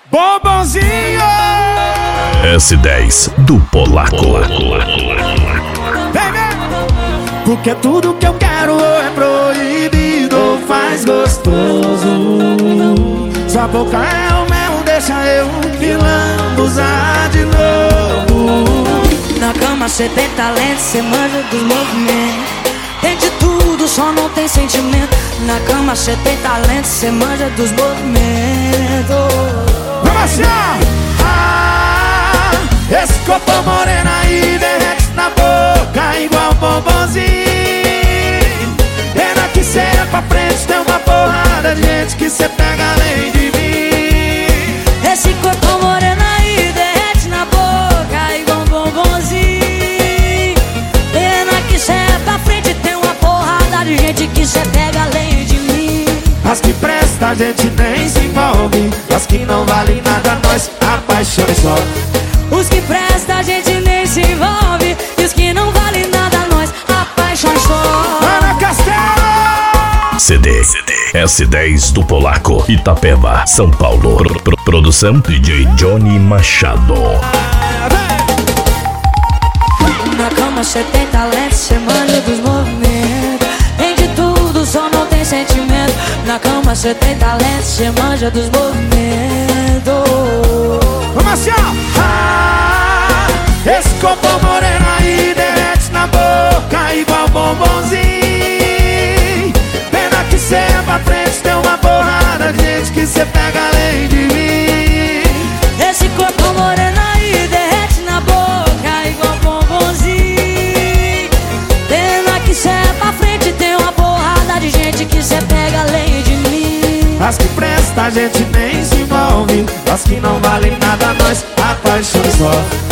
Bombonzinho S10 do Polaco. Vem, vem. Porque tudo que eu quero é proibido ou faz gostoso. Sua boca é o mel, deixa eu me lambuzar de novo. Na cama cê tem talento, cê manja dos movimentos. Tem de tudo, só não tem sentimento. Na cama cê tem talento, cê manja dos movimentos. Vamos assim, esse corpo moreno aí derrete na boca igual bombonzinho. Pena que cê é pra frente, tem uma porrada de gente que cê pega além de mim. Esse corpo moreno aí derrete na boca igual bombonzinho. Pena que cê é pra frente, tem uma porrada de gente que cê pega além de mim. As que presta a gente nem se envolve, as que não valem nada nós apaixonamos só. Os que presta a gente nem se envolve, e os que não valem nada nós apaixonamos só. Ana Castelo! CD S10 do Polaco, Itapeva, São Paulo. Produção DJ Johnny Machado. Na cama cê tem talento, cê manja dos movimentos. Tem de tudo, só não tem sentimento. Na cama cê tem talento, cê manja dos movimentos. Vamos assim, esse corpo moreno aí derrete na boca igual bombonzinho. Pena que cê é pra frente, tem uma porrada de gente que cê pega além de mim. Esse corpo moreno aí derrete na boca igual bombonzinho. Pena que cê é pra frente, tem uma porrada de gente que cê pega além de mim. As que presta a gente nem se envolve, as que não valem nada nós apaixonamos só.